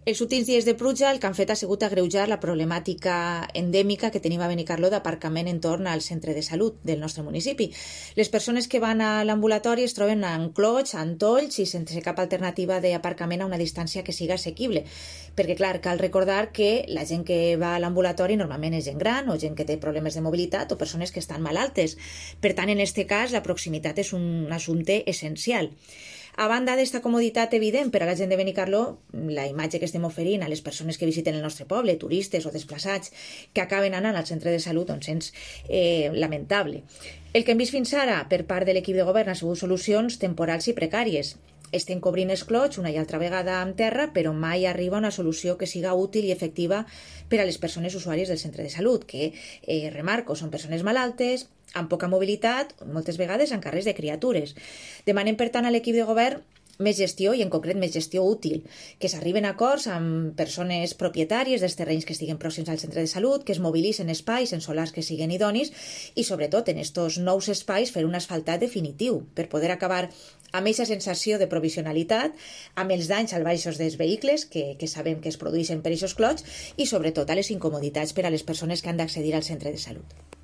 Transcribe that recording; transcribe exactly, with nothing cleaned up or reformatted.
Els últims dies de pluja el que han fet ha sigut agreujar la problemàtica endèmica que tenim a Benicarló d'aparcament entorn al centre de salut del nostre municipi. Les persones que van a l'ambulatori es troben en clots, en tolls i sense cap alternativa d'aparcament a una distància que siga assequible. Perquè, clar, cal recordar que la gent que va a l'ambulatori normalment és gent gran o gent que té problemes de mobilitat o persones que estan malaltes. Per tant, en aquest cas, la proximitat és un assumpte essencial. A banda d'esta comoditat evident per a la gent de Benicarló, la imatge que estem oferint a les persones que visiten el nostre poble, turistes o desplaçats que acaben anant al centre de salut, doncs és eh, lamentable. El que hem vist fins ara per part de l'equip de govern ha sigut solucions temporals i precàries. Estem cobrint els clots una i altra vegada amb terra, però mai arriba una solució que siga útil i efectiva per a les persones usuàries del centre de salut, que, eh, remarco, són persones malaltes, amb poca mobilitat, moltes vegades amb carrers de criatures. Demanem, per tant, a l'equip de govern més gestió i, en concret, més gestió útil, que s'arriben a acords amb persones propietàries dels terrenys que estiguen pròxims al centre de salut, que es mobilitzen espais en solars que siguin idonis i, sobretot, en estos nous espais fer un asfaltat definitiu per poder acabar amb aquesta sensació de provisionalitat, amb els danys als baixos dels vehicles que, que sabem que es produeixen per aquests clots i, sobretot, a les incomoditats per a les persones que han d'accedir al centre de salut.